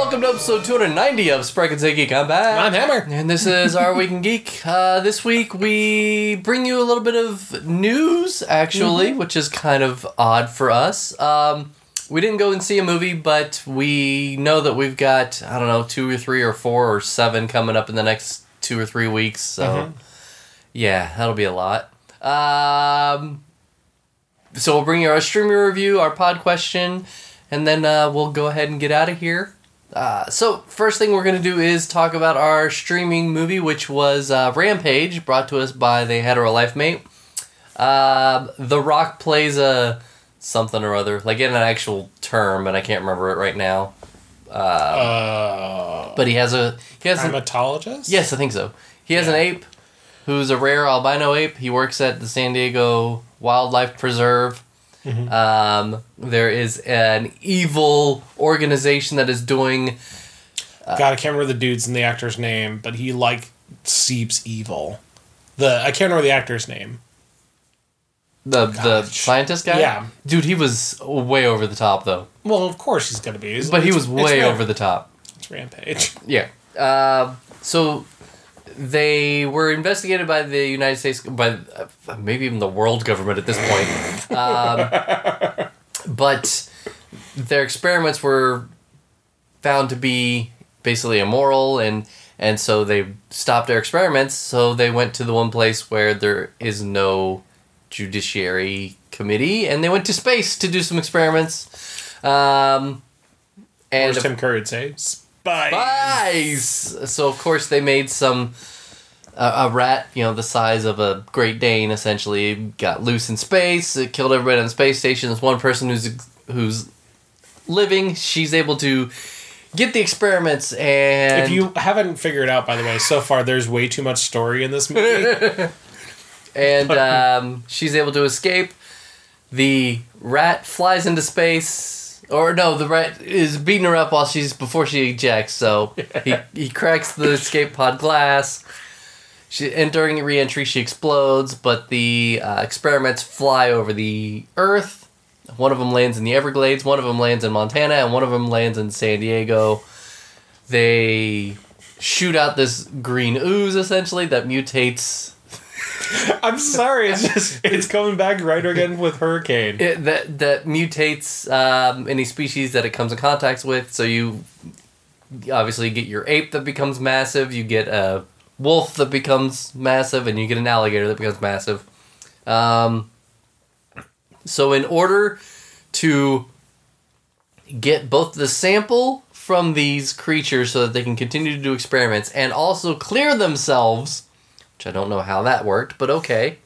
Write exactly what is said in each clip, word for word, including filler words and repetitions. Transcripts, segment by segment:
welcome to episode two ninety of Sprite and Say Geek. I'm back. I'm Hammer. And this is Our Week in Geek. Uh, this week we bring you a little bit of news, actually, mm-hmm. which is kind of odd for us. Um, we didn't go and see a movie, but we know that we've got, I don't know, two or three or four or seven coming up in the next two or three weeks. So, mm-hmm. yeah, that'll be a lot. Um, so we'll bring you our streaming review, our pod question, and then uh, we'll go ahead and get out of here. Uh, so, first thing we're going to do is talk about our streaming movie, which was uh, Rampage, brought to us by the Hetero Life Mate. Uh, The Rock plays a something or other, like in an actual term, and I can't remember it right now. Um, uh, but he has a... He has primatologist? A, yes, I think so. He has yeah. an ape who's a rare albino ape. He works at the San Diego Wildlife Preserve. Mm-hmm. Um, there is an evil organization that is doing... Uh, God, I can't remember the dude's and the actor's name, but he, like, seeps evil. The I can't remember the actor's name. The Gosh. the scientist guy? Yeah. Dude, he was way over the top, though. Well, of course he's going to be. It's, but he was way over the top. It's Rampage. Yeah. Uh, so... They were investigated by the United States, by uh, maybe even the world government at this point. Um, but their experiments were found to be basically immoral, and, and so they stopped their experiments, so they went to the one place where there is no judiciary committee, and they went to space to do some experiments. Um, and Tim Curry would say, Spies. Spies! So, of course, they made some... Uh, a rat, you know, the size of a Great Dane, essentially, got loose in space. It killed everybody on the space station. There's one person who's who's living. She's able to get the experiments, and... If you haven't figured out, by the way, so far there's way too much story in this movie. and um, she's able to escape. The rat flies into space... Or no, the rat is beating her up while she's before she ejects. So he he cracks the escape pod glass. She and during re-entry she explodes, but the uh, experiments fly over the Earth. One of them lands in the Everglades, one of them lands in Montana, and one of them lands in San Diego. They shoot out this green ooze essentially that mutates. I'm sorry, it's just it's coming back right again with Hurricane. It, that that mutates um, any species that it comes in contact with. So you obviously get your ape that becomes massive. You get a wolf that becomes massive, and you get an alligator that becomes massive. Um, so in order to get both the sample from these creatures so that they can continue to do experiments and also clear themselves. Which I don't know how that worked, but okay.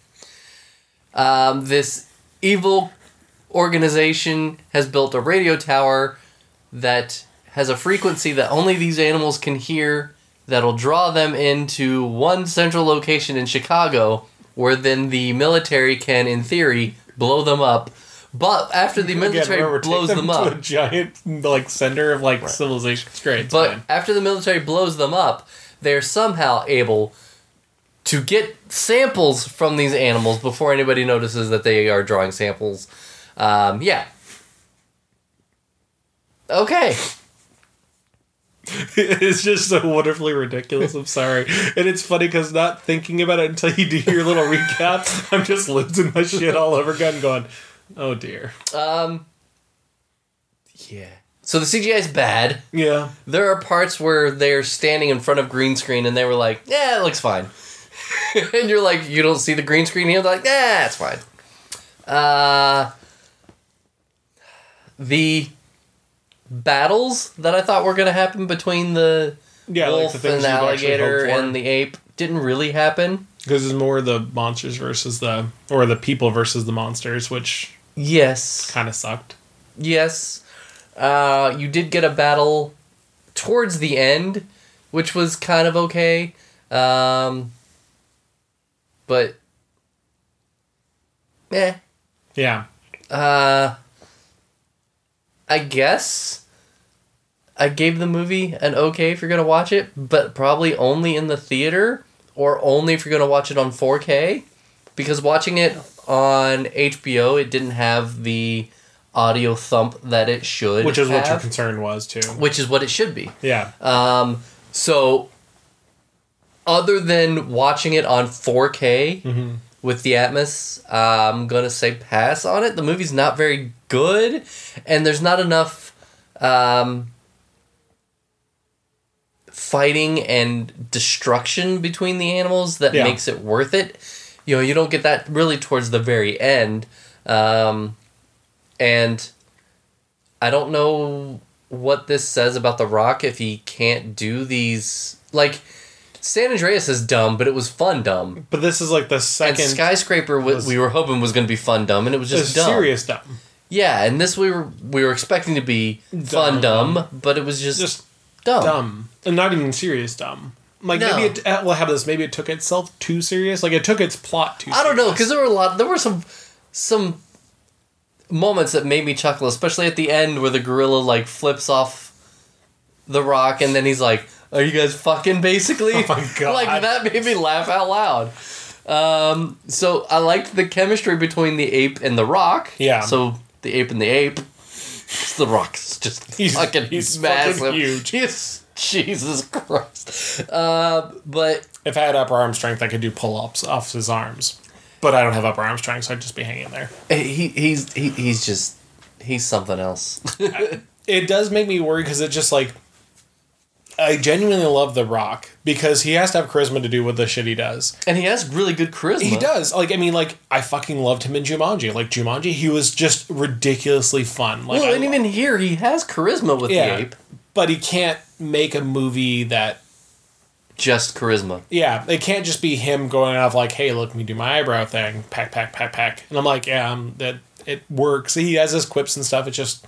Um, this evil organization has built a radio tower that has a frequency that only these animals can hear that'll draw them into one central location in Chicago where then the military can, in theory, blow them up. But after the military Again, remember, blows them, them up... to a giant like center of like right. civilization. It's great. It's but fine. After the military blows them up, they're somehow able... to get samples from these animals before anybody notices that they are drawing samples. Um, yeah. Okay. It's just so wonderfully ridiculous. I'm sorry. And it's funny because not thinking about it until you do your little recap, I'm just losing my shit all over again going, oh dear. Um. Yeah. So the C G I is bad. Yeah. There are parts where they're standing in front of green screen and they were like, yeah, it looks fine. And you're like, you don't see the green screen here? They're like, yeah, it's fine. Uh, the battles that I thought were going to happen between the yeah, wolf like the and the alligator and the ape didn't really happen. Because it's more the monsters versus the... Or the people versus the monsters, which... Yes. Kind of sucked. Yes. Uh, you did get a battle towards the end, which was kind of okay. Um... But, eh. Yeah. Uh, I guess I gave the movie an okay if you're going to watch it, but probably only in the theater or only if you're going to watch it on four K. Because watching it on H B O, it didn't have the audio thump that it should Which is have, what your concern was, too. which is what it should be. Yeah. Um, so, other than watching it on four K Mm-hmm. with the Atmos, I'm going to say pass on it. The movie's not very good, and there's not enough um, fighting and destruction between the animals that Yeah. makes it worth it. You know, you don't get that really towards the very end. Um, and I don't know what this says about The Rock if he can't do these. Like, San Andreas is dumb, but it was fun dumb. But this is like the And second... Skyscraper, was, we were hoping was going to be fun dumb, and it was just the dumb. serious dumb. Yeah, and this we were we were expecting to be fun Dumb. dumb, but it was just, Just dumb. dumb. And not even serious dumb. Like, No. maybe it... uh, Well, how about this? Maybe it took itself too serious. Like, it took its plot too serious. I don't know, because there were a lot. There were some some moments that made me chuckle, especially at the end where the gorilla like flips off the rock, and then he's like, "Are you guys fucking?" Basically, Oh my God. like that made me laugh out loud. Um, so I liked the chemistry between the ape and the rock. Yeah. So the ape and the ape. 'Cause the rock's just He's- fucking he's massive. fucking huge. He's, Jesus Christ. Uh, but If I had upper arm strength, I could do pull-ups off his arms. But I don't have upper arm strength, so I'd just be hanging there. he he's he, he's just he's something else. It does make me worry because it just like... I genuinely love The Rock because he has to have charisma to do what the shit he does. And he has really good charisma. He does. Like, I mean, like, I fucking loved him in Jumanji. Like, Jumanji, he was just ridiculously fun. Like, Well, I and even here, he has charisma with Yeah. the ape. But he can't make a movie that... Just charisma. Yeah, it can't just be him going off like, hey, look, me do my eyebrow thing. Pack, pack, pack, pack. And I'm like, yeah, um, that it works. He has his quips and stuff. It's just...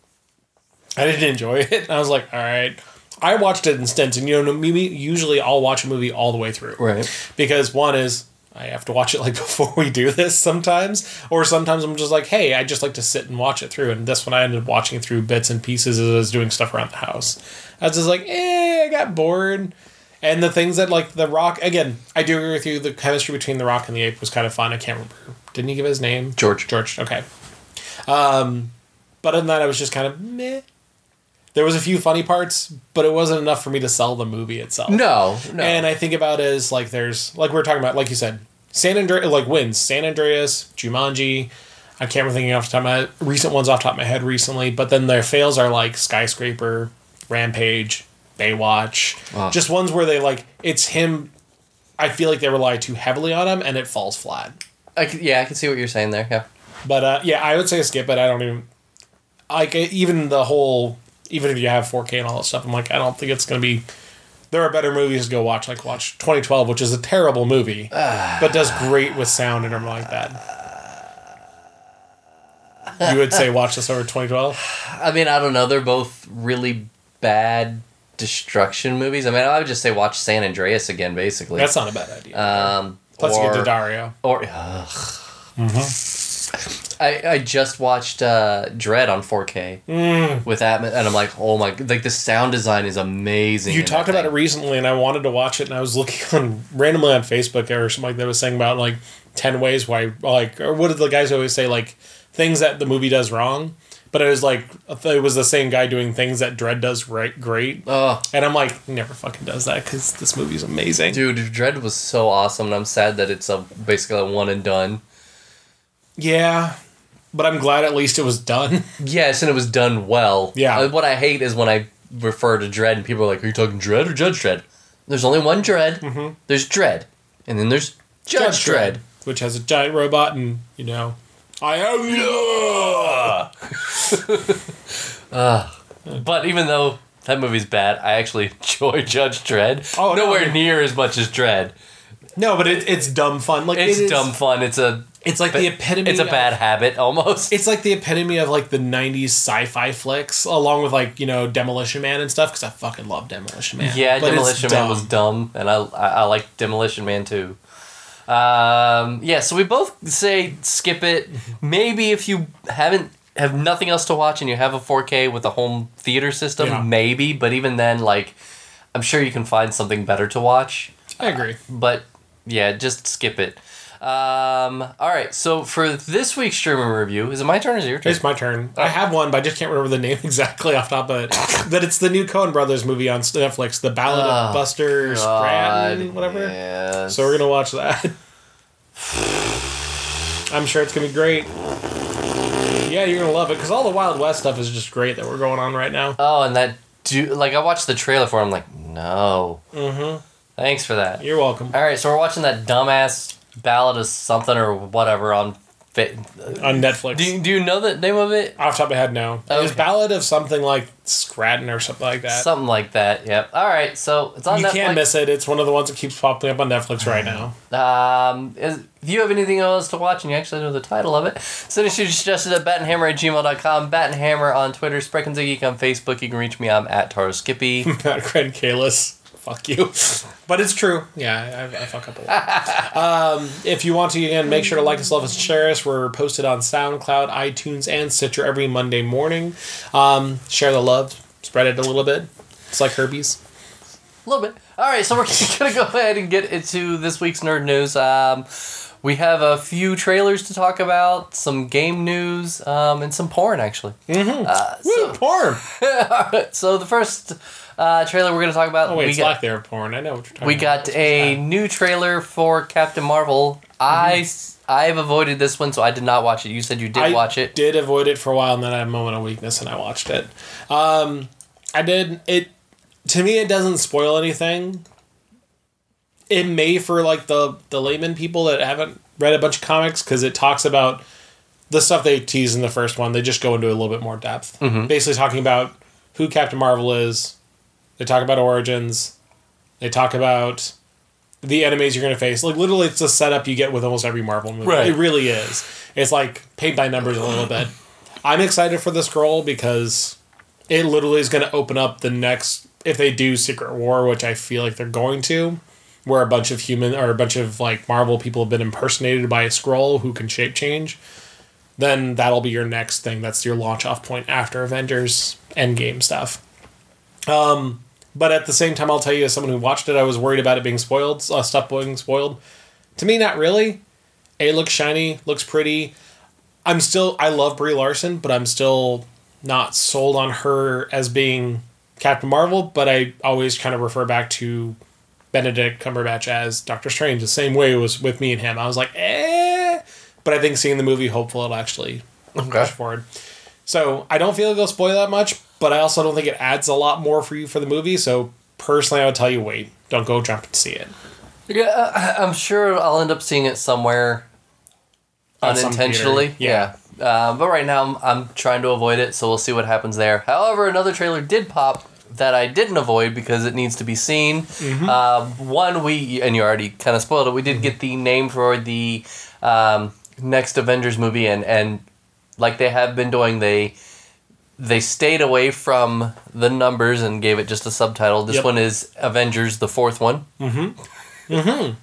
I didn't enjoy it. And I was like, all right. I watched it in stints. And, you know, maybe usually I'll watch a movie all the way through. Right. Because one is... I have to watch it like before we do this sometimes. Or sometimes I'm just like, hey, I just like to sit and watch it through. And this one I ended up watching it through bits and pieces as I was doing stuff around the house. I was just like, eh, I got bored. And the things that, like, The Rock... Again, I do agree with you. The chemistry between The Rock and the ape was kind of fun. I can't remember. Didn't he give his name? George. George, okay. Um, but other than that, I was just kind of meh. There was a few funny parts, but it wasn't enough for me to sell the movie itself. No, no. And I think about it as, like, there's... Like we were talking about, like you said, San Andreas... Like, wins. San Andreas, Jumanji... I can't remember thinking off the top of my head. Recent ones off the top of my head recently. But then their fails are, like, Skyscraper, Rampage... Baywatch, Oh. just ones where they like it's him. I feel like they rely too heavily on him, and it falls flat. I can, yeah, I can see what you're saying there. Yeah. But uh, yeah, I would say skip it. I don't even like it, even the whole. Even if you have four K and all that stuff, I'm like, I don't think it's gonna be. There are better movies to go watch, like watch twenty twelve, which is a terrible movie, but does great with sound and everything like that. You would say watch this over twenty twelve? I mean, I don't know. They're both really bad destruction movies. I mean, I would just say watch San Andreas again, basically. That's not a bad idea. Um, Plus, or, you get Daddario. Or, ugh. I, I just watched uh, Dread on four K Mm. with Atmos, and I'm like, oh my, like the sound design is amazing. You in talked that about thing. it recently, and I wanted to watch it, and I was looking on randomly on Facebook or something like that was saying about like ten ways why, like, or what did the guys always say, like things that the movie does wrong. But it was like it was the same guy doing things that Dread does right great, Oh, and I'm like, he never fucking does that because this movie's amazing. dude, Dread was so awesome, and I'm sad that it's a basically a one and done. Yeah, but I'm glad at least it was done. Yes, and it was done well. Yeah. Uh, What I hate is when I refer to Dread and people are like, are you talking Dread or Judge Dread? There's only one Dread. Mm-hmm. There's Dread. And then there's Judge, Dread. which has a giant robot, and you know, I am. But even though that movie's bad, I actually enjoy Judge Dredd. Oh, no. Nowhere near as much as Dredd. No, but it, it's dumb fun. Like It's it is- dumb fun. It's a It's like the epitome. It's a of- bad habit almost. It's like the epitome of like the nineties sci-fi flicks, along with like you know Demolition Man and stuff. Because I fucking love Demolition Man. Yeah, But it's Demolition Man was dumb, and I I, I like Demolition Man too. Um, yeah, so we both say skip it. Maybe if you haven't have nothing else to watch and you have a four K with a home theater system, Yeah. maybe. But even then, like, I'm sure you can find something better to watch. I agree. But yeah, just skip it. Um, all right, so for this week's streaming review, is it my turn or is it your turn? It's my turn. I have one, but I just can't remember the name exactly off the top of it. But it's the new Coen Brothers movie on Netflix, The Ballad Oh, of Buster Scranton, God, whatever. yes. So we're going to watch that. I'm sure it's going to be great. Yeah, you're going to love it, because all the Wild West stuff is just great that we're going on right now. Oh, and that do like I watched the trailer for it, I'm like, no. Mm-hmm. Thanks for that. You're welcome. All right, so we're watching that dumbass Ballad of something or whatever on Fa- On Netflix. Do you, do you know the name of it? Off the top of my head, no. Okay. It was Ballad of something like Scranton or something like that. Something like that, yep. All right, so it's on you Netflix. can't miss it. It's one of the ones that keeps popping up on Netflix right now. Um, is, if you have anything else to watch and you actually know the title of it, send us your suggestions at batandhammer at gmail dot com, batandhammer on Twitter, Spreckens a Geek on Facebook. You can reach me. I'm at Taro Skippy. Matt Cran Kalis. Fuck you. But it's true. Yeah, I, I fuck up a lot. um, if you want to, again, make sure to like us, love us, and share us. We're posted on SoundCloud, iTunes, and Stitcher every Monday morning. Um, share the love. Spread it a little bit. It's like herpes. A little bit. All right, so we're going to go ahead and get into this week's nerd news. Um, we have a few trailers to talk about, some game news, um, and some porn, actually. Mm-hmm. Uh, Woo, so, porn! all right, so the first uh, trailer we're going to talk about... Oh, wait, we it's got, like they're porn. I know what you're talking We about. got a new trailer for Captain Marvel. Mm-hmm. I, I've avoided this one, so I did not watch it. You said you did I watch it. did avoid it for a while, and then I had a moment of weakness, and I watched it. Um, I did... It... To me, it doesn't spoil anything. It may for like the the layman people that haven't read a bunch of comics, because it talks about the stuff they tease in the first one. They just go into a little bit more depth. Mm-hmm. Basically talking about who Captain Marvel is. They talk about origins. They talk about the enemies you're going to face. Like literally, it's a setup you get with almost every Marvel movie. Right. It really is. It's like paint by numbers a little bit. I'm excited for the scroll because it literally is going to open up the next... If they do Secret War, which I feel like they're going to, where a bunch of human or a bunch of like Marvel people have been impersonated by a Skrull who can shape change, then that'll be your next thing. That's your launch off point after Avengers Endgame stuff. Um, but at the same time, I'll tell you, as someone who watched it, I was worried about it being spoiled, uh, stuff being spoiled. To me, not really. It looks shiny, looks pretty. I'm still, I love Brie Larson, but I'm still not sold on her as being Captain Marvel, but I always kind of refer back to Benedict Cumberbatch as Doctor Strange. The same way it was with me and him. I was like, eh. But I think seeing the movie, hopefully it'll actually Okay. push forward. So I don't feel it'll spoil that much, but I also don't think it adds a lot more for you for the movie. So personally, I would tell you, wait. Don't go jump and see it. Yeah, I'm sure I'll end up seeing it somewhere At some unintentionally. theater. Yeah. Yeah. Uh, but right now, I'm, I'm trying to avoid it, so we'll see what happens there. However, another trailer did pop that I didn't avoid because it needs to be seen. Mm-hmm. Uh, one, we, and you already kind of spoiled it, we did get the name for the um, next Avengers movie, and, and like they have been doing, they they stayed away from the numbers and gave it just a subtitle. This Yep. one is Avengers, the fourth one. Mm-hmm.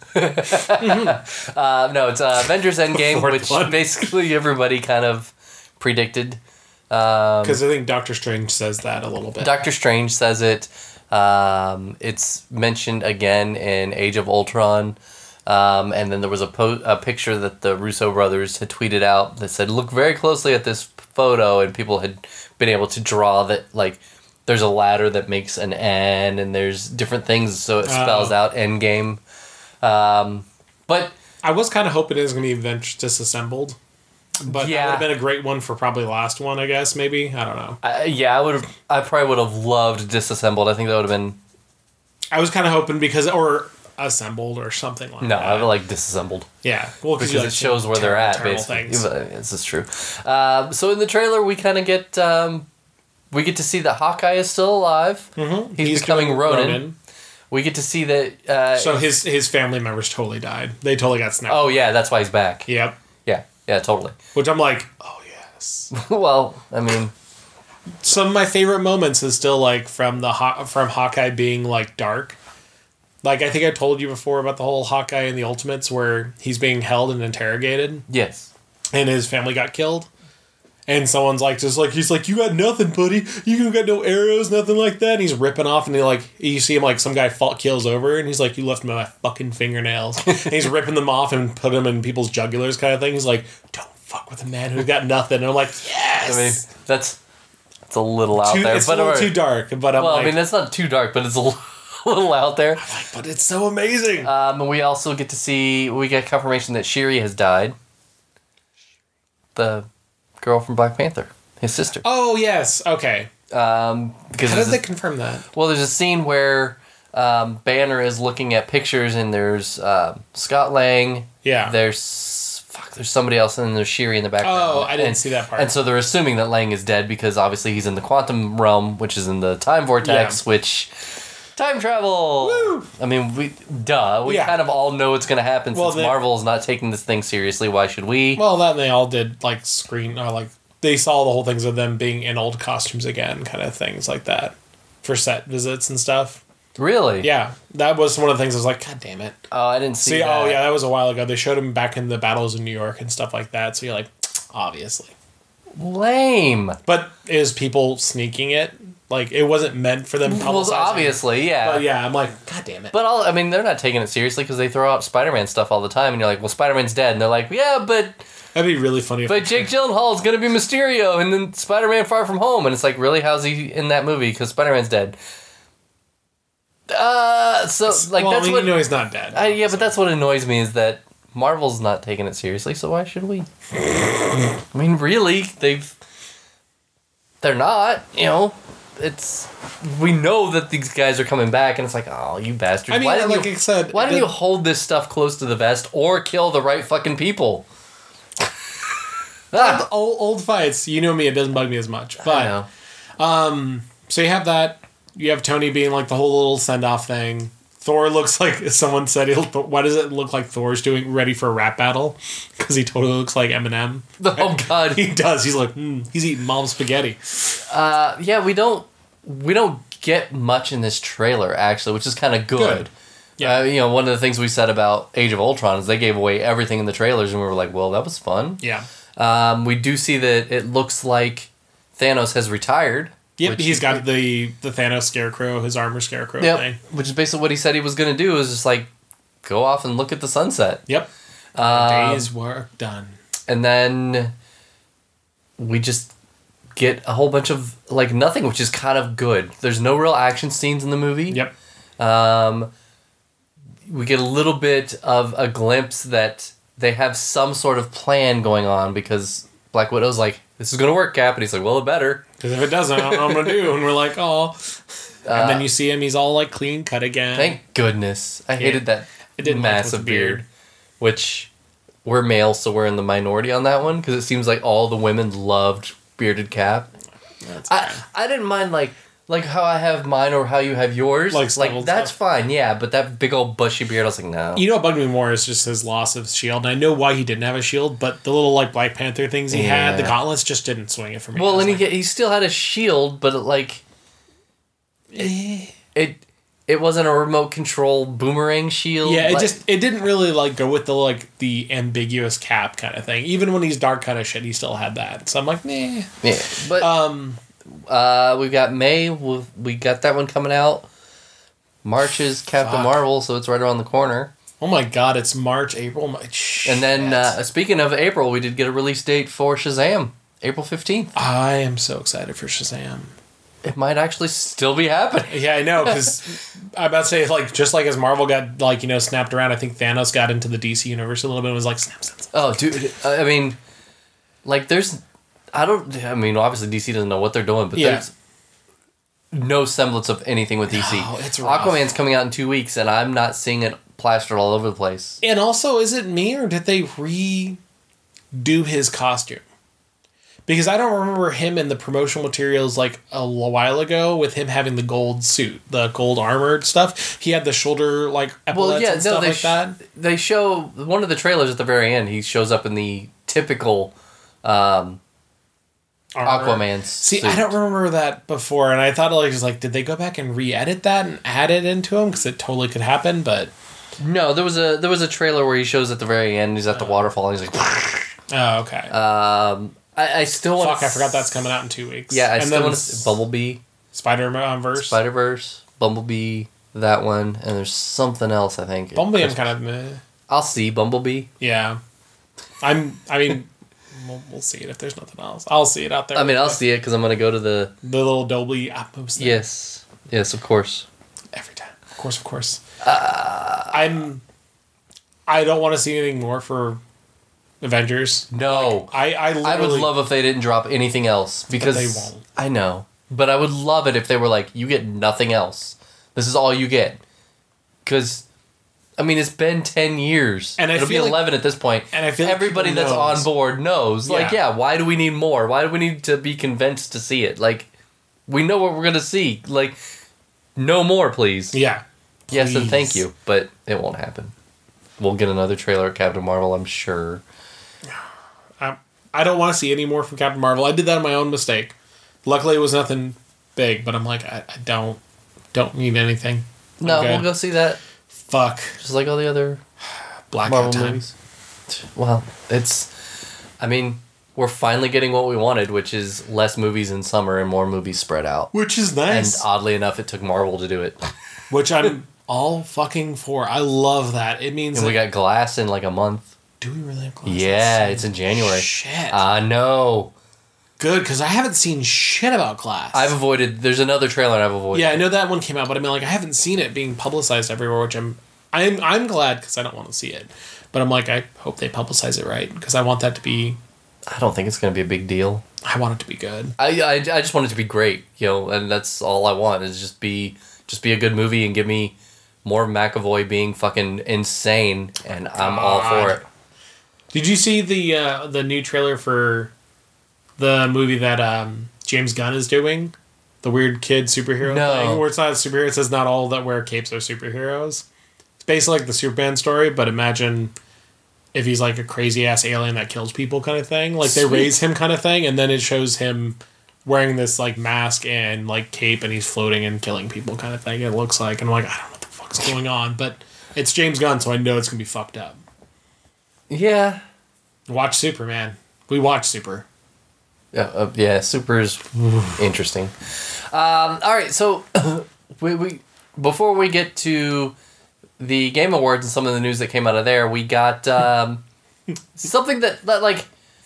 Mm-hmm. uh, no, it's uh, Avengers Endgame, Fourth which one. basically everybody kind of predicted. Um, Because I think Doctor Strange says that a little bit. Doctor Strange says it. Um, it's mentioned again in Age of Ultron. Um, and then there was a, po- a picture that the Russo brothers had tweeted out that said, look very closely at this photo. And people had been able to draw that, like, there's a ladder that makes an N, and there's different things, so it spells Oh. out Endgame. Um, but I was kind of hoping it was going to be Avengers Disassembled. But Yeah. that would have been a great one for probably last one, I guess, maybe. I don't know. I, yeah, I would have. I probably would have loved Disassembled. I think that would have been I was kind of hoping because, or Assembled or something like no. that. I would like Disassembled. Yeah. Well, Because you it like shows where ter- they're at, terrible basically. things. Yeah, this is true. Um, so in the trailer, we kind of get um, we get to see that Hawkeye is still alive. Mm-hmm. He's, becoming doing Ronin. We get to see that. Uh, So his his family members totally died. They totally got snapped. oh yeah, that's why he's back. Yep. Yeah, yeah, totally. Which I'm like, oh yes. Well, I mean, Some of my favorite moments is still like from the Haw- from Hawkeye being like dark. Like I think I told you before about the whole Hawkeye and the Ultimates where he's being held and interrogated yes. and his family got killed. and someone's like, just like, he's like, you got nothing, buddy. You got no arrows, nothing like that. And he's ripping off, and he like, you see him like, some guy fall, kills over, and he's like, you left me my fucking fingernails. And he's ripping them off and put them in people's jugulars, kind of thing. He's like, don't fuck with a man who's got nothing. And I'm like, yes. I mean, that's it's a little out too, there, it's but a little or, too dark. But I'm well, like, I mean, that's not too dark, but it's a little, little out there. like, but it's so amazing. Um, and we also get to see we get confirmation that Shiri has died. The girl from Black Panther, his sister. Oh yes, okay. Um, because How did there's they a- confirm that? well, there's a scene where um, Banner is looking at pictures, and there's uh, Scott Lang. Yeah. There's fuck. There's somebody else, and there's Shiri in the background. Oh, I didn't and, see that part. And so they're assuming that Lang is dead because obviously he's in the quantum realm, which is in the time vortex, Yeah. which time travel. Woo! I mean, we duh. We Yeah. kind of all know it's going to happen Well, since they- Marvel's not taking this thing seriously. Why should we? Well, that and they all did like screen or like they saw the whole things of them being in old costumes again, kind of things like that for set visits and stuff. Really? Yeah, that was one of the things I was like, God damn it. Oh, I didn't see. See, that. oh yeah, that was a while ago. They showed him back in the battles in New York and stuff like that. So you're like, obviously. Lame. But is people sneaking it? Like it wasn't meant for them. Well, publicizing. obviously, yeah. But yeah, I'm like, God damn it. But all, I mean, they're not taking it seriously because they throw out Spider-Man stuff all the time, and you're like, well, Spider-Man's dead, and they're like, yeah, but That'd be really funny. If but Jake Gyllenhaal's gonna be Mysterio, and then Spider-Man Far From Home, and it's like, really, how's he in that movie? Because Spider-Man's dead. Uh, so like well, that's I mean, what. you know he's not dead. I, yeah, but that's what annoys me is that Marvel's not taking it seriously. So why should we? I mean, really, they've. They're not. You know, it's. We know that these guys are coming back, and it's like, oh, you bastards! I mean, why didn't like you, I said, why didn't the- you hold this stuff close to the vest or kill the right fucking people? ah, old, old fights. You know me; it doesn't bug me as much. I But know. so you have that. You have Tony being like the whole little send off thing. Thor looks like someone said. He'll, why does it look like Thor's doing ready for a rap battle? Because he totally looks like Eminem. Oh God, He does. He's like, mm, he's eating mom's spaghetti. Uh, yeah, we don't we don't get much in this trailer actually, which is kind of good. Good. Yeah. Uh, you know, one of the things we said about Age of Ultron is they gave away everything in the trailers, and we were like, well, that was fun. Yeah. Um, we do see that it looks like Thanos has retired. Yep. which- He's got the the Thanos scarecrow, his armor scarecrow Yep, thing. which is basically what he said he was going to do is just like go off and look at the sunset. Yep. Um, Day's work done. And then we just get a whole bunch of like nothing, which is kind of good. There's no real action scenes in the movie. Yep. Um, we get a little bit of a glimpse that they have some sort of plan going on because Black Widow's like, this is going to work, Cap. And he's like, well, it better. Because if it doesn't, I don't know what I'm gonna do. And we're like, oh. And then you see him; he's all like clean cut again. Thank goodness. I hated that It didn't match with massive the beard. beard. Which, we're male, so we're in the minority on that one because it seems like all the women loved bearded Cap. That's I, fine. I didn't mind like like how I have mine or how you have yours. Like Like, stubble that's stuff. fine, yeah. But that big old bushy beard, I was like, no. You know what bugged me more is just his loss of shield. And I know why he didn't have a shield, but the little like Black Panther things he had, the Yeah. gauntlets just didn't swing it for me. I Well, was and he like, get- he still had a shield, but it, like it, it it wasn't a remote control boomerang shield. yeah, it like- just it didn't really like go with the like the ambiguous Cap kind of thing. Even when he's dark kind of shit, he still had that. So I'm like, nah. yeah. But Um, uh, we got May. We we got that one coming out. March is Captain Fuck. Marvel, so it's right around the corner. oh my God, it's March, April, my shit. And then uh, speaking of April, we did get a release date for Shazam, April fifteenth. I am so excited for Shazam. It might actually still be happening. Yeah, I know, because I'm about to say, like, just like as Marvel got, like, you know, snapped around, I think Thanos got into the D C universe a little bit and was like, snap, snap, snap. Oh, dude! I mean, like, there's, I don't. I mean, obviously D C doesn't know what they're doing, but Yeah. there's no semblance of anything with D C. No, it's rough. Aquaman's coming out in two weeks, and I'm not seeing it plastered all over the place. And also, is it me or did they redo his costume? Because I don't remember him in the promotional materials like a while ago with him having the gold suit, the gold armored stuff. He had the shoulder like epaulets Well, yeah, and no, stuff they like sh- that. they show one of the trailers at the very end. He shows up in the typical um, Armor. Aquaman. See, suit. I don't remember that before, and I thought like, it was like, did they go back and re-edit that and add it into him? Because it totally could happen, but No, there was a there was a trailer where he shows at the very end. He's at the waterfall. And he's like, oh, okay. um, I, I still want. Fuck, I forgot that's coming out in two weeks. Yeah, I and still want to. Bumblebee, Spider-Verse, Spider-Verse, Bumblebee, that one, and there's something else. I think Bumblebee. I'm kind of meh. I'll see Bumblebee. Yeah, I'm. I mean, we'll, we'll see it if there's nothing else. I'll see it out there. I mean, I'll the, see it because I'm gonna go to the the little Dolby Atmos thing. Yes, yes, of course. Every time, of course, of course. Uh, I'm. I don't want to see anything more for Avengers. No, like, I I, I would love if they didn't drop anything else because they won't. I know, but I would love it if they were like, you get nothing else. This is all you get. Because, I mean, it's been ten years. And I It'll be feel eleven like, at this point. And I feel everybody like that's knows. on board knows. Yeah. Like, yeah, why do we need more? Why do we need to be convinced to see it? Like, we know what we're gonna see. Like, no more, please. Yeah. Please. Yes, and thank you, but it won't happen. We'll get another trailer at Captain Marvel, I'm sure. I, I don't want to see any more from Captain Marvel. I did that on my own mistake. Luckily, it was nothing big, but I'm like, I, I don't don't need anything. I'm No, good. we'll go see that. Fuck. Just like all the other Blackout Marvel time. movies. Well, it's... I mean, we're finally getting what we wanted, which is less movies in summer and more movies spread out. Which is nice. And oddly enough, it took Marvel to do it. Which I'm all fucking for. I love that. It means And we that, got Glass in like a month. do we really have Glass? Yeah, it's in January. Shit. I know. Good, because I haven't seen shit about Glass. I've avoided... There's another trailer I've avoided. Yeah, I know that one came out, but I mean, like, I haven't seen it being publicized everywhere, which I'm... I'm, I'm glad, because I don't want to see it. But I'm like, I hope they publicize it right, because I want that to be... I don't think it's going to be a big deal. I want it to be good. I, I, I just want it to be great, you know, and that's all I want is just be just be a good movie and give me more McAvoy being fucking insane, and I'm all for it. Did you see the uh, the new trailer for the movie that um, James Gunn is doing? The weird kid superhero No. thing? Where it's not a superhero, it says not all that wear capes are superheroes. It's basically like the Superman story, but imagine if he's like a crazy ass alien that kills people kind of thing. Like they Sweet. raise him kind of thing, and then it shows him wearing this like mask and like cape, and he's floating and killing people kind of thing. It looks like, and I'm like, I don't know what the fuck's going on, but it's James Gunn, so I know it's gonna be fucked up. Yeah. Watch Superman. We watch Super. Yeah, uh, yeah, super is interesting. Um, all right, so we, we before we get to the Game Awards and some of the news that came out of there, we got um, something that, that like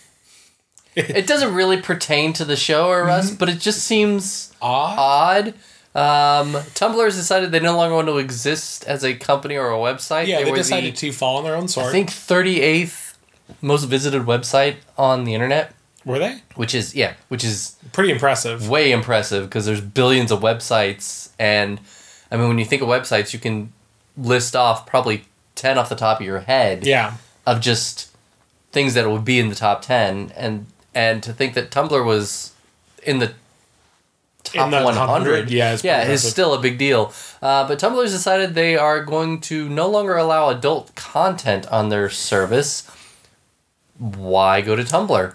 it doesn't really pertain to the show or us, but it just seems Odd. odd. Um, Tumblr has decided they no longer want to exist as a company or a website. Yeah, they, were decided the, to fall on their own sword. I think thirty-eighth most visited website on the internet. Were they? Which is, yeah, which is Pretty impressive. way impressive because there's billions of websites. And, I mean, when you think of websites, you can list off probably ten off the top of your head Yeah. of just things that would be in the top ten. And and to think that Tumblr was in the top In the one hundred, one hundred, yeah, it's yeah, pretty is impressive. still a big deal. Uh, but Tumblr's decided they are going to no longer allow adult content on their service. Why go to Tumblr?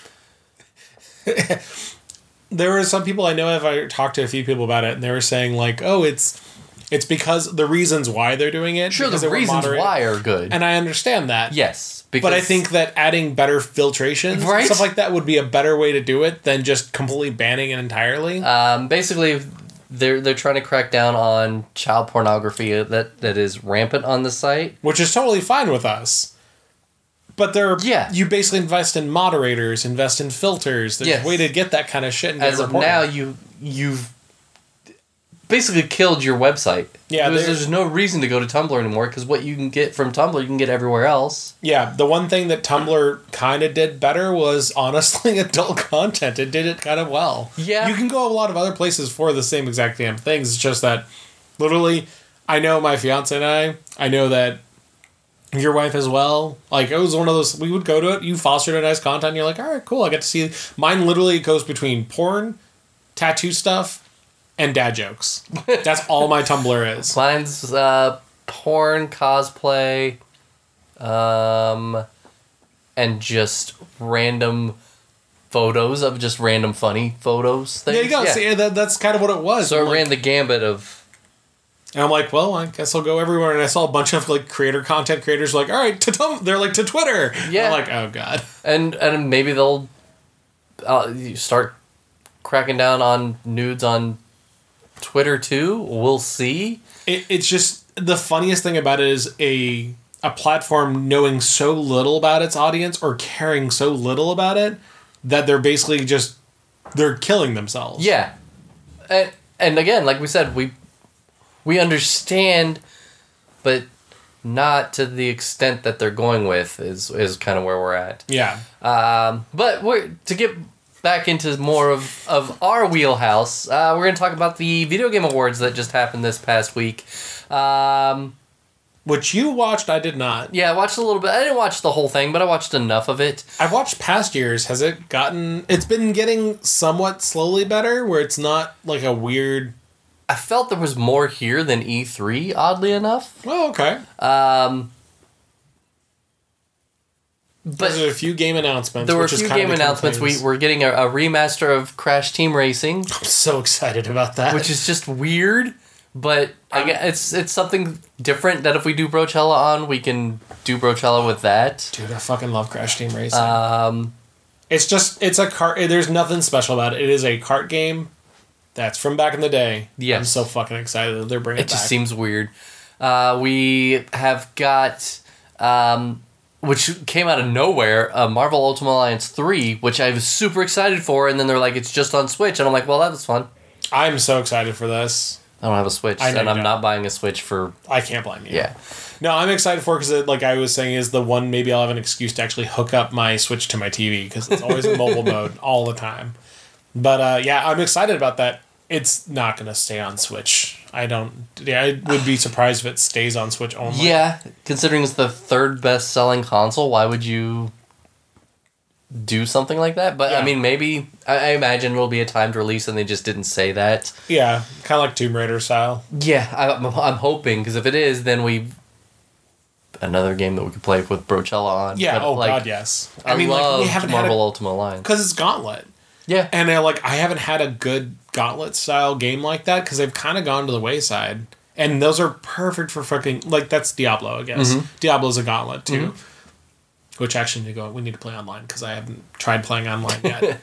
There were some people I know have I talked to a few people about it, and they were saying like, "Oh, it's it's because the reasons why they're doing it." Sure, because the they were reasons moderated. why are good. And I understand that. Yes. Because But I think that adding better filtrations Right? and stuff like that would be a better way to do it than just completely banning it entirely. Um, basically, they're they're trying to crack down on child pornography that, that is rampant on the site. Which is totally fine with us. But there, Yeah. you basically invest in moderators, invest in filters. There's Yes. a way to get that kind of shit. And get As it of reported. now, you you've basically killed your website. Yeah, Because there- there's no reason to go to Tumblr anymore. Because what you can get from Tumblr, you can get everywhere else. Yeah, the one thing that Tumblr kind of did better was honestly adult content. It did it kind of well. Yeah. You can go a lot of other places for the same exact damn things. It's just that literally, I know my fiance and I, I know that your wife as well. Like, it was one of those, we would go to it, you fostered a nice content, and you're like, all right, cool, I get to see. Mine literally goes between porn, tattoo stuff, and dad jokes. That's all my Tumblr is. Mine's uh, porn, cosplay, um, and just random photos of just random funny photos. Things. There you go. Yeah. See, that, that's kind of what it was. So it I'm like- ran the gambit of... And I'm like, well, I guess I'll go everywhere. And I saw a bunch of like creator content creators like, all right, to Tum-, they're like to Twitter. Yeah. I'm like, oh god. And and maybe they'll uh, you start cracking down on nudes on Twitter too. We'll see. It, it's just the funniest thing about it is a a platform knowing so little about its audience or caring so little about it that they're basically just they're killing themselves. Yeah, and and again, like we said, we we understand, but not to the extent that they're going with is is kind of where we're at. Yeah. Um, but we're to get back into more of, of our wheelhouse, uh, we're going to talk about the Video Game Awards that just happened this past week. Um, Which you watched, I did not. yeah, I watched a little bit. I didn't watch the whole thing, but I watched enough of it. I've watched past years. Has it gotten... It's been getting somewhat slowly better, where it's not like a weird... I felt there was more here than E three, oddly enough. Oh, okay. Um, But there's a few game announcements. There were a which few is kind game of announcements. We, we're getting a, a remaster of Crash Team Racing. I'm so excited about that. Which is just weird, but I guess it's it's something different that if we do Brochella on, we can do Brochella with that. Dude, I fucking love Crash Team Racing. Um, it's just, it's a kart, there's nothing special about it. It is a kart game that's from back in the day. Yes. I'm so fucking excited that they're bringing it it just back. seems weird. Uh, we have got... Um, which came out of nowhere, uh, Marvel Ultimate Alliance three, which I was super excited for, and then they're like, it's just on Switch, and I'm like, well, that was fun. I'm so excited for this. I don't have a Switch, I know and you I'm don't. not buying a Switch for... I can't blame you. Yeah. No, I'm excited for it because, like I was saying, is the one maybe I'll have an excuse to actually hook up my Switch to my T V because it's always in mobile mode all the time. But uh, yeah, I'm excited about that. It's not going to stay on Switch. I don't... Yeah, I would be surprised if it stays on Switch only. Yeah, considering it's the third best-selling console, why would you do something like that? But, Yeah. I mean, maybe... I, I imagine it'll be a timed release, and they just didn't say that. Yeah, kind of like Tomb Raider style. Yeah, I, I'm, I'm hoping, because if it is, then we... Another game that we could play with Brochella on. Yeah, But, oh like, god, yes. I, I mean, love like, we haven't Marvel had Ultimate Alliance. Because it's Gauntlet. Yeah. And uh, like I haven't had a good Gauntlet style game like that because they've kind of gone to the wayside. And those are perfect for fucking like that's Diablo, I guess. Mm-hmm. Diablo's a Gauntlet too, mm-hmm. Which actually need to go. We need to play online because I haven't tried playing online yet.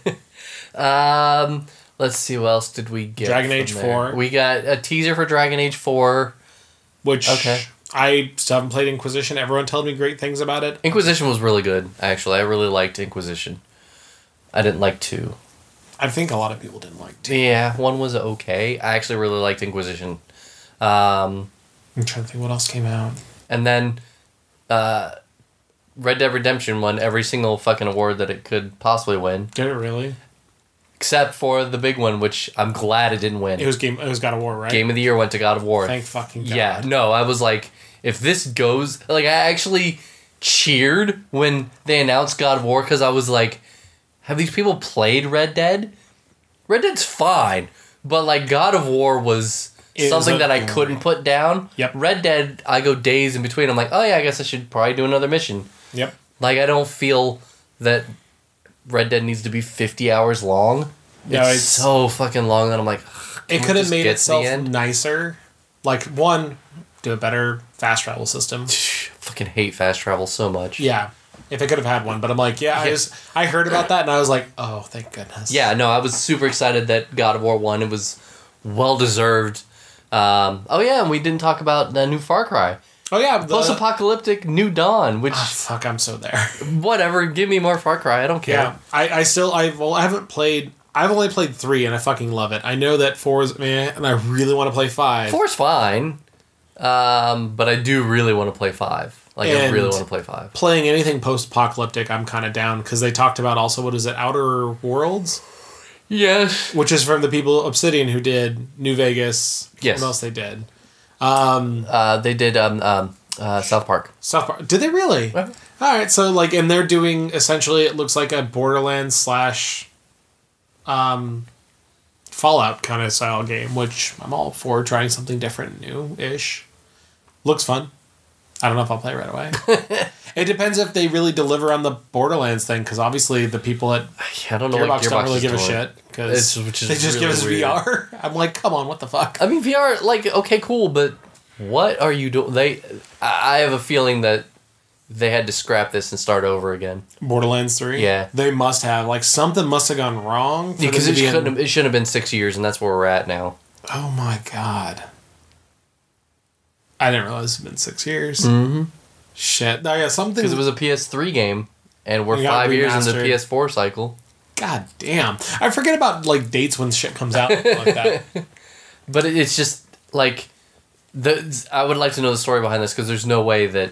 um, let's see what else did we get. Dragon from Age there? four. We got a teaser for Dragon Age four. Which Okay. I still haven't played Inquisition. Everyone tells me great things about it. Inquisition was really good. Actually, I really liked Inquisition. I didn't like two. I think a lot of people didn't like it. Yeah, one was okay. I actually really liked Inquisition. Um, I'm trying to think what else came out. and then uh, Red Dead Redemption won every single fucking award that it could possibly win. Did it really? Except for the big one, which I'm glad it didn't win. It was game. It was God of War, right? Game of the Year went to God of War. Thank fucking God. Yeah, no, I was like, if this goes... Like, I actually cheered when they announced God of War, because I was like, have these people played Red Dead? Red Dead's fine, but, like, God of War was It something was a that I glory. couldn't put down. Yep. Red Dead, I go days in between. I'm like, oh, yeah, I guess I should probably do another mission. Yep. Like, I don't feel that Red Dead needs to be fifty hours long. No, it's, it's- so fucking long that I'm like, can It we could have just made get to the itself end? nicer. Like, one, do a better fast travel system. Fucking hate fast travel so much. Yeah. If it could have had one. But I'm like, yeah, I Yeah. just I heard about that and I was like, oh, thank goodness. Yeah, no, I was super excited that God of War won. It was well deserved. Um, oh yeah, and we didn't talk about the new Far Cry. Oh, yeah. The, Post-apocalyptic New Dawn, which, Ah, fuck, I'm so there. whatever, give me more Far Cry, I don't care. Yeah. I, I still, I well, I haven't played, I've only played three and I fucking love it. I know that four is meh, and I really want to play five. Four's fine, um, but I do really want to play five. Like, I And- really want to play five. Playing anything post-apocalyptic, I'm kind of down because they talked about also, what is it, Outer Worlds? Yes. Which is from the people, Obsidian, who did New Vegas. Yes. What else they did? Um, Uh, they did um, um, uh, South Park. South Park. Did they really? Uh-huh. All right. So like, and they're doing essentially, it looks like a Borderlands slash, um, Fallout kind of style game, which I'm all for trying something different, new ish. Looks fun. I don't know if I'll play right away. It depends if they really deliver on the Borderlands thing, because obviously the people at Yeah, I don't know what Gearbox Gearbox don't really is give a doing. shit because It's- which is they just really give us weird. V R. I'm like, come on, what the fuck? I mean, V R, like, okay, cool, but what are you doing? They, I I have a feeling that they had to scrap this and start over again. Borderlands three? Yeah. They must have. Like, something must have gone wrong. Because it shouldn't, have, it shouldn't have been six years, and that's where we're at now. Oh my god. I didn't realize it's been six years. Mm-hmm. Shit. Oh, yeah, something... Because it was a P S three game, and we're It got five years in the remastered. P S four cycle. God damn. I forget about, like, dates when shit comes out like that. But it- it's just, like... the I would like to know the story behind this, because there's no way that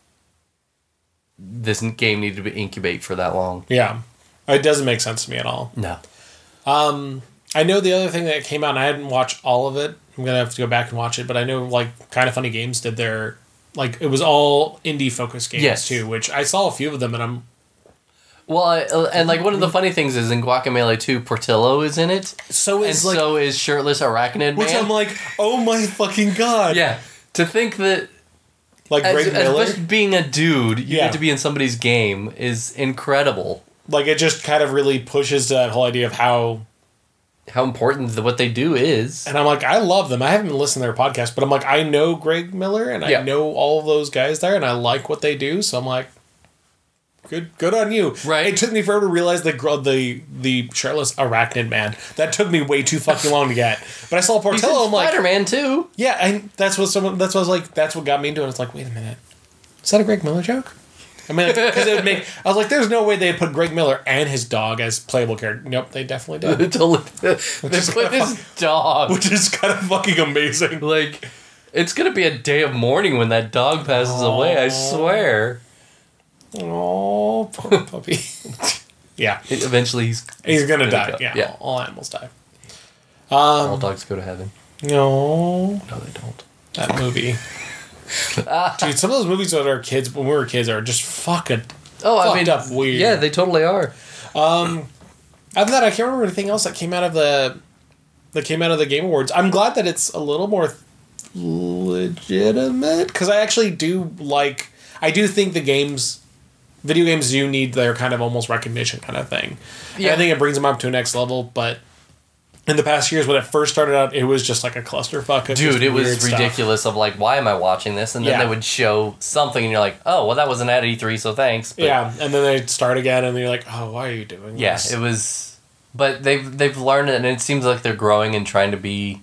this game needed to be incubate for that long. Yeah. It doesn't make sense to me at all. No. Um, I know the other thing that came out, and I hadn't watched all of it. I'm going to have to go back and watch it, but I know, like, Kind of Funny Games did their... Like, it was all indie-focused games, Yes. too, which I saw a few of them, and I'm... Well, I, uh, and, like, one of the funny things is in Guacamelee two, Portillo is in it. So And is, like... so is Shirtless Arachnid which Man. I'm like, oh my fucking god. Yeah. To think that... Like, As, Greg as Miller... much as being a dude, you Yeah. get to be in somebody's game is incredible. Like, it just kind of really pushes to that whole idea of how... How important the, what they do is. And I'm like, I love them. I haven't been listening to their podcast, but I'm like, I know Greg Miller, and Yeah. I know all of those guys there, and I like what they do, so I'm like, good good on you. Right. It took me forever to realize the gr- the the shirtless arachnid man. That took me way too fucking long to get. But I saw He's in Portillo, I'm like, Spider-Man too. yeah, and that's what someone, that's what I was like, that's what got me into it. It's like, wait a minute. Is that a Greg Miller joke? I mean, because it would make, I was like, there's no way they put Greg Miller and his dog as playable character. Nope, they definitely did. Totally. They is put kinda his dog. Which is kind of fucking amazing. Like, it's gonna be a day of mourning when that dog passes away, I swear. Oh, poor puppy. Yeah. It- eventually he's... He's gonna, gonna die. go. Yeah, Yeah. All animals die. All Um, dogs go to heaven. no. No, they don't. That movie. Dude, some of those movies that our kids, when we were kids, are just fucking Oh, fucked I mean... up weird. Yeah, they totally are. Other than that, I can't remember anything else that came out of the that came out of the Game Awards. I'm glad that it's a little more legitimate, because I actually do like. I do think the games, video games, do need their kind of almost recognition kind of thing. Yeah. Yeah. I think it brings them up to a next level. But in the past years, when it first started out, it was just like a clusterfuck. Of Dude, just it was weird stuff. ridiculous of like, why am I watching this? And then Yeah. they would show something and you're like, oh, well, that wasn't at E three, so thanks. But Yeah, and then they start again, and you're like, oh, why are you doing yeah, this? it was... But they've they've learned it, and it seems like they're growing and trying to be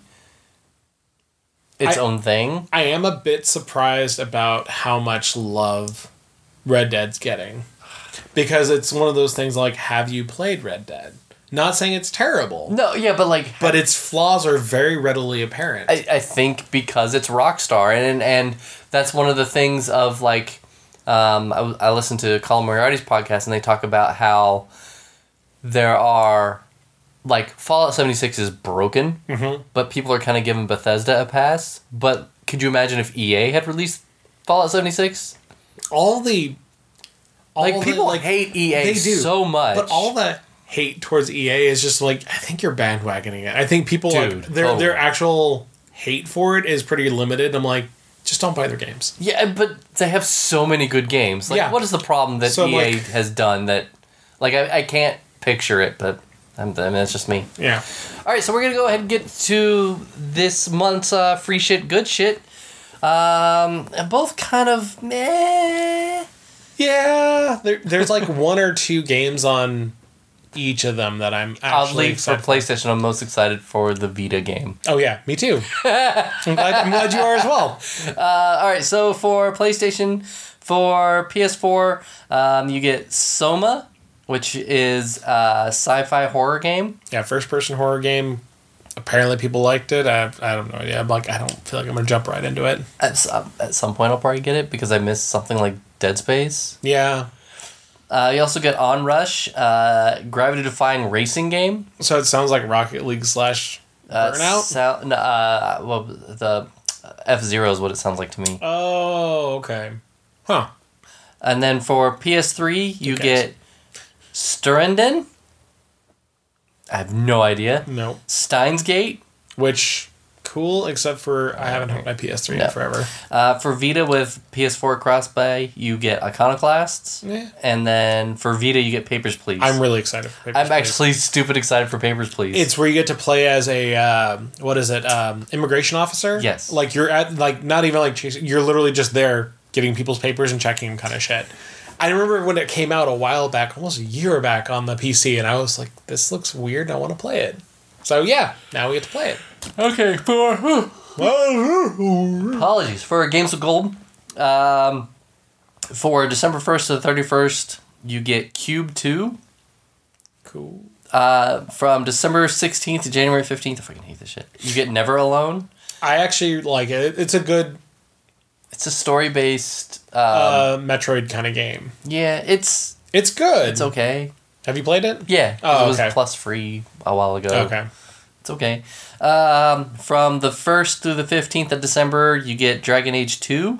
its I- own thing. I am a bit surprised about how much love Red Dead's getting. Because it's one of those things like, have you played Red Dead? Not saying it's terrible, No, yeah, but like... but its flaws are very readily apparent. I, I think because it's Rockstar, and and that's one of the things of like, um, I, I listened to Colin Moriarty's podcast, and they talk about how there are, like, Fallout seventy-six is broken, Mhm. but people are kind of giving Bethesda a pass. But could you imagine if E A had released Fallout seventy-six? all the... All Like, the, people like, hate E A they do, so much. But all that hate towards E A is just like, I think you're bandwagoning it. I think people, Dude, like, their, totally. their actual hate for it is pretty limited. I'm like, just don't buy their games. Yeah, but they have so many good games. Like, Yeah. what is the problem that So, E A like- has done that... Like, I, I can't picture it, but I'm, I mean, that's just me. Yeah. All right, so we're going to go ahead and get to this month's uh, free shit, good shit. Um, both kind of meh. Yeah, there, there's like one or two games on each of them that I'm actually Oddly, for excited PlayStation, I'm most excited for the Vita game. Oh yeah, me too. I'm glad. I'm glad you are as well. Uh, all right, so for PlayStation, for P S four, um, you get Soma, which is a sci-fi horror game. Yeah, first person horror game. Apparently, people liked it. I I don't know. Yeah, I'm like I don't feel like I'm gonna jump right into it. At some, at some point, I'll probably get it because I missed something like Dead Space. Yeah. Uh, you also get Onrush, uh, gravity-defying racing game. So it sounds like Rocket League slash Uh, Burnout. sou- no, uh, well, the F-Zero is what it sounds like to me. Oh, okay. Huh. And then for P S three, you Okay. get Sturenden. I have no idea. No. Steins Gate. Which cool, except for I haven't hooked my P S three No. in forever. Uh, for Vita with P S four cross-buy, you get Iconoclasts. Yeah. And then for Vita, you get Papers, Please. I'm really excited for Papers, I'm Please. actually stupid excited for Papers, Please. It's where you get to play as a um, what is it? Um, immigration officer. Yes. Like you're at like not even like chasing. You're literally just there getting people's papers and checking them kind of shit. I remember when it came out a while back, almost a year back on the P C, and I was like, this looks weird, I want to play it. So yeah, now we get to play it. Okay, for apologies for Games of Gold. Um, for December first to the thirty-first, you get Cube two. Cool. Uh, from December sixteenth to January fifteenth, I fucking hate this shit. You get Never Alone. I actually like it. It's a good... It's a story-based... Um, uh, Metroid kind of game. Yeah, it's... It's good. It's okay. Have you played it? Yeah. Oh, it was okay. plus free a while ago. Okay. It's okay. Um, from the first through the fifteenth of December, you get Dragon Age two.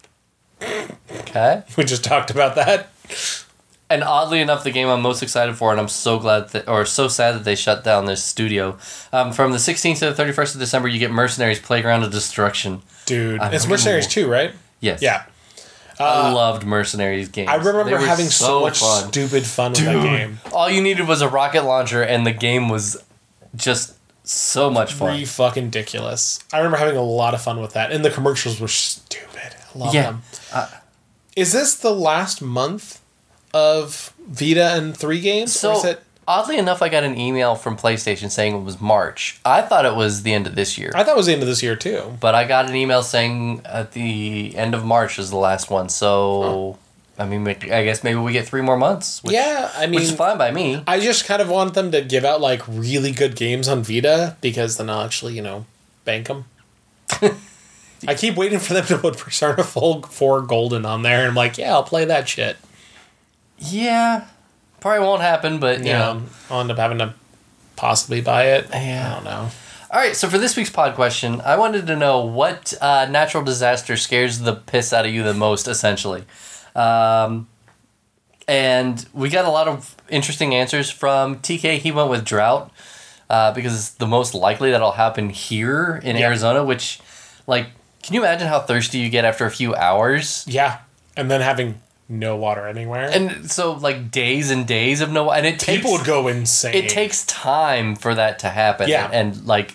Okay. We just talked about that. And oddly enough, the game I'm most excited for, and I'm so glad that, or so sad that they shut down this studio. Um, from the sixteenth to the thirty-first of December, you get Mercenaries Playground of Destruction. Dude, I it's Mercenaries two, right? Yes. Yeah. I loved Mercenaries games. I remember They were having so much fun. stupid fun with that game. All you needed was a rocket launcher, and the game was just so much fun. Pretty fucking ridiculous. I remember having a lot of fun with that, and the commercials were stupid. I love Yeah. them. Uh, Is this the last month of Vita and three games? So, or is it... oddly enough, I got an email from PlayStation saying it was March. I thought it was the end of this year. I thought it was the end of this year, too. But I got an email saying at the end of March is the last one. So, huh. I mean, I guess maybe we get three more months. Which, yeah, I mean... Which is fine by me. I just kind of want them to give out, like, really good games on Vita, because then I'll actually, you know, bank them. I keep waiting for them to put Persona four Golden on there, and I'm like, yeah, I'll play that shit. Yeah. Probably won't happen, but, you Yeah, know. I'll end up having to possibly buy it. Yeah. I don't know. All right, so for this week's pod question, I wanted to know what uh, natural disaster scares the piss out of you the most, essentially. Um, and we got a lot of interesting answers from T K. He went with drought uh, because it's the most likely that'll happen here in Yeah. Arizona, which, like, can you imagine how thirsty you get after a few hours? Yeah, and then having no water anywhere. And so, like, days and days of no... And it takes... People would go insane. It takes time for that to happen. Yeah. And, and like,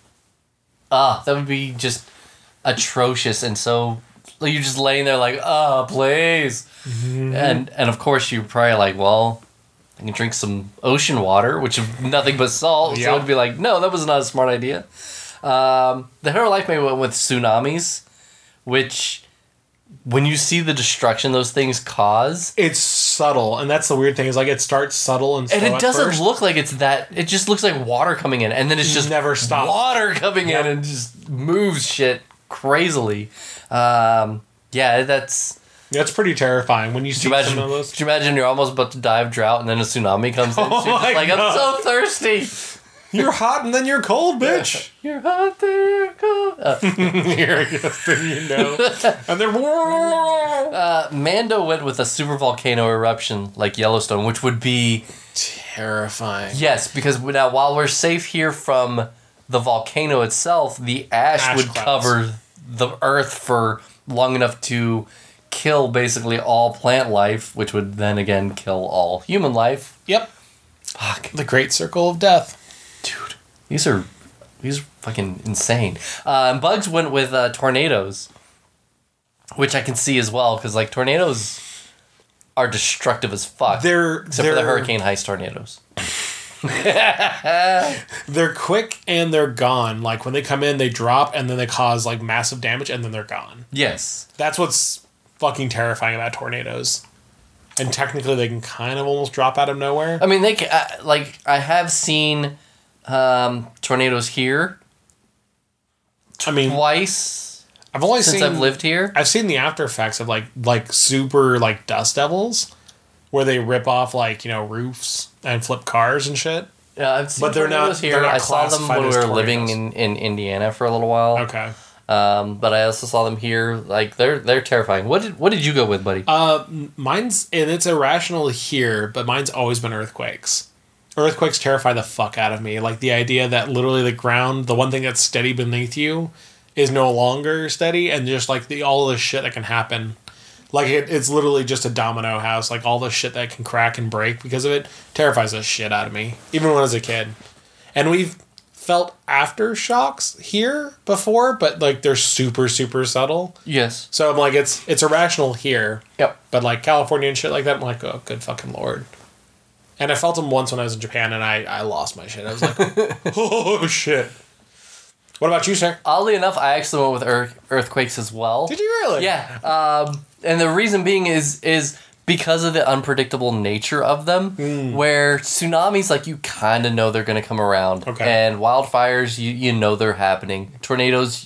ah, that would be just atrocious. And so, like, you're just laying there like, ah, please. Mm-hmm. And, and of course, you're probably like, well, I can drink some ocean water, which is nothing but salt. Yep. So it would be like, no, that was not a smart idea. Um, the Hero Life May went with tsunamis, which... When you see the destruction those things cause... It's subtle, and that's the weird thing, is like it starts subtle and slow And it at doesn't first. look like it's that... It just looks like water coming in, and then it's just... Never stops. Water coming Yep. in and just moves shit crazily. Um, yeah, that's... That's pretty terrifying when you Could see you, imagine, some of those. could you imagine you're almost about to die of drought, and then a tsunami comes in? Oh So you're just my like, God. I'm so thirsty! You're hot and then you're cold, bitch. You're hot, then you're cold. Uh, Here, yes, then you know. And then... uh, Mando went with a super volcano eruption like Yellowstone, which would be... Terrifying. Yes, because now while we're safe here from the volcano itself, the ash, Ash would clouds. cover the earth for long enough to kill basically all plant life, which would then again kill all human life. Yep. Fuck. The Great Circle of Death. Dude, these are these are fucking insane. Uh, and Bugs went with uh, tornadoes, which I can see as well, because like tornadoes are destructive as fuck. They're except they're, for the hurricane heist tornadoes. They're quick and they're gone. Like when they come in, they drop and then they cause like massive damage and then they're gone. Yes. That's what's fucking terrifying about tornadoes. And technically, they can kind of almost drop out of nowhere. I mean, they ca- uh, like I have seen um, tornadoes here I mean, twice I've only since seen I've lived here. I've seen the after effects of like like super like dust devils, where they rip off like you know roofs and flip cars and shit. Yeah, I've seen But they're not- tornadoes here. they're not I saw them classified when we as were tornadoes. living in, in Indiana for a little while. Okay. Um, but I also saw them here. Like they're they're terrifying. What did what did you go with, buddy? Uh, mine's and it's irrational here, but mine's always been earthquakes. Earthquakes terrify the fuck out of me. Like the idea that literally the ground, the one thing that's steady beneath you, is no longer steady, and just like the all the shit that can happen. Like it, it's literally just a domino house. Like all the shit that can crack and break because of it terrifies the shit out of me, even when I was a kid. And we've felt aftershocks here before, but like they're super super subtle. Yes. So I'm like, it's it's irrational here. Yep. But like California and shit like that, I'm like, oh, good fucking lord. And I felt them once when I was in Japan, and I, I lost my shit. I was like, oh shit. What about you, sir? Oddly enough, I actually went with earth, earthquakes as well. Did you really? Yeah. Um, and the reason being is is because of the unpredictable nature of them, mm. where tsunamis, like, you kind of know they're going to come around. Okay. And wildfires, you, you know they're happening. Tornadoes,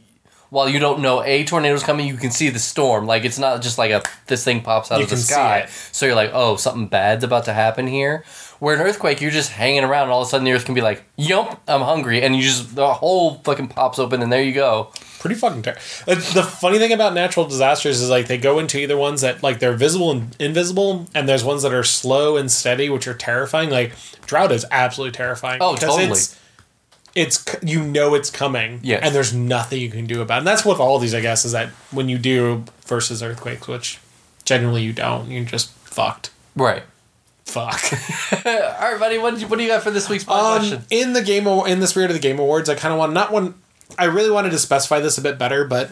while you don't know a tornado's coming, you can see the storm. Like, it's not just like a this thing pops out you of the sky. See it. So you're like, oh, something bad's about to happen here. Where an earthquake, you're just hanging around, and all of a sudden the earth can be like, yup, I'm hungry. And you just, the whole fucking pops open, and there you go. Pretty fucking terrible. The funny thing about natural disasters is, like, they go into either ones that, like, they're visible and invisible, and there's ones that are slow and steady, which are terrifying. Like, drought is absolutely terrifying. Oh, because totally. It's, it's, you know it's coming, yes. and there's nothing you can do about it. And that's with all these, I guess, is that when you do versus earthquakes, which generally you don't, you're just fucked. Right. Fuck. All right, buddy. What, you, what do you got for this week's pod um, question? In the game, in the spirit of the Game Awards, I kind of want not one. I really wanted to specify this a bit better, but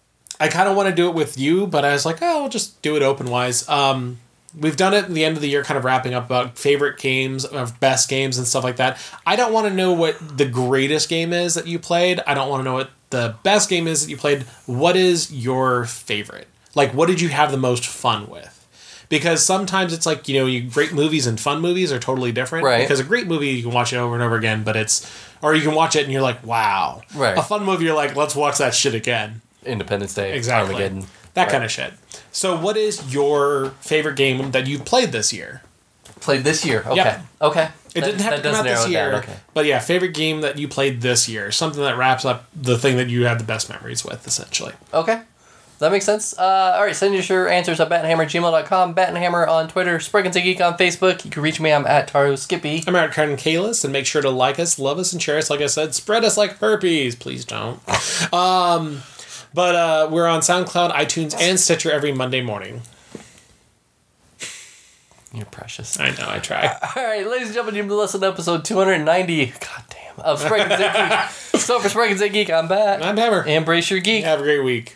I kind of want to do it with you. But I was like, oh, I'll just do it open wise. Um, we've done it in the end of the year, kind of wrapping up about favorite games, of best games, and stuff like that. I don't want to know what the greatest game is that you played. I don't want to know what the best game is that you played. What is your favorite? Like, what did you have the most fun with? Because sometimes it's like, you know, you, great movies and fun movies are totally different. Right. Because a great movie, you can watch it over and over again, but it's... Or you can watch it and you're like, wow. Right. A fun movie, you're like, let's watch that shit again. Independence Day. Exactly. Armageddon. That Right. kind of shit. So what is your favorite game that you played this year? Played this year. Okay. Yep. Okay. It That- didn't have that to come does out this narrow it year. down. Okay. But yeah, favorite game that you played this year. Something that wraps up the thing that you had the best memories with, essentially. Okay. That makes sense. Uh, all right, send us your answers at battenhammer at gmail dot com, battenhammer on Twitter, Spriggins a Geek on Facebook. You can reach me, I'm at Taro Skippy. I'm Eric Carden Kalis, and make sure to like us, love us, and share us. Like I said, spread us like herpes. Please don't. Um, but uh, we're on SoundCloud, iTunes, and Stitcher every Monday morning. You're precious. I know, I try. All right, ladies and gentlemen, you've been listening to episode two ninety, god damn, of Spriggins a Geek. So for Spriggins a Geek, I'm Bat. I'm Hammer. Embrace your geek. Have a great week.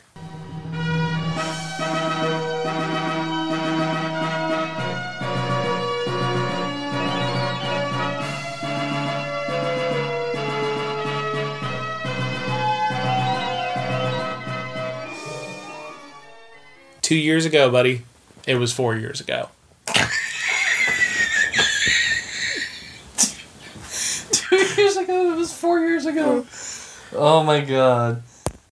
Two years ago, buddy. It was four years ago. Two years ago? It was four years ago. Oh my god.